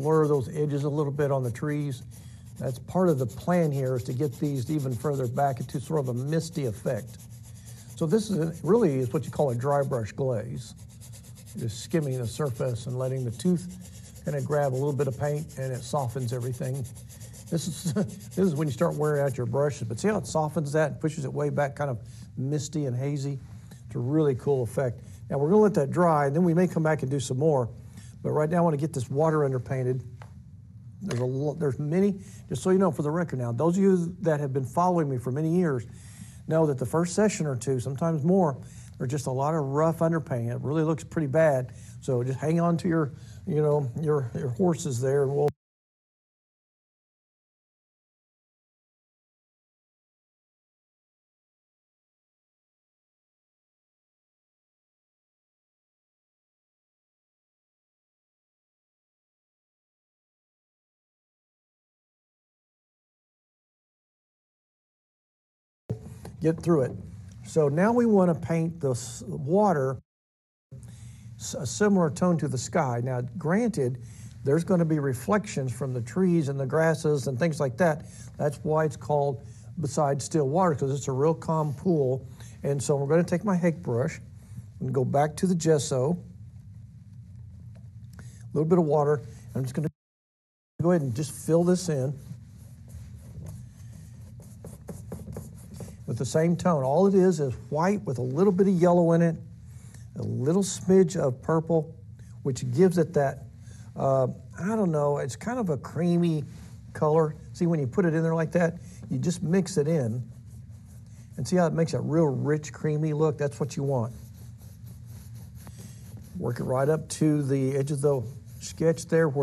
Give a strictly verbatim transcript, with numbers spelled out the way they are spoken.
blur those edges a little bit on the trees. That's part of the plan here, is to get these even further back into sort of a misty effect. So this is a, really is what you call a dry brush glaze. Just skimming the surface and letting the tooth kind of grab a little bit of paint, and it softens everything. This is, this is when you start wearing out your brushes, but see how it softens that and pushes it way back, kind of misty and hazy? It's a really cool effect. Now we're gonna let that dry, and then we may come back and do some more. But right now I wanna get this water underpainted. There's a there's many, just so you know for the record now, those of you that have been following me for many years know that the first session or two, sometimes more, there's just a lot of rough underpainting. It really looks pretty bad. So just hang on to your, you know, your, your horses there, and we'll get through it. So now we want to paint the water a similar tone to the sky. Now, granted, there's going to be reflections from the trees and the grasses and things like that. That's why it's called beside still water, because it's a real calm pool. And so we're going to take my Hake brush and go back to the gesso. A little bit of water. I'm just going to go ahead and just fill this in with the same tone. All it is is white with a little bit of yellow in it, a little smidge of purple, which gives it that, uh, I don't know, it's kind of a creamy color. See, when you put it in there like that, you just mix it in, and see how it makes a real rich, creamy look? That's what you want. Work it right up to the edge of the sketch there where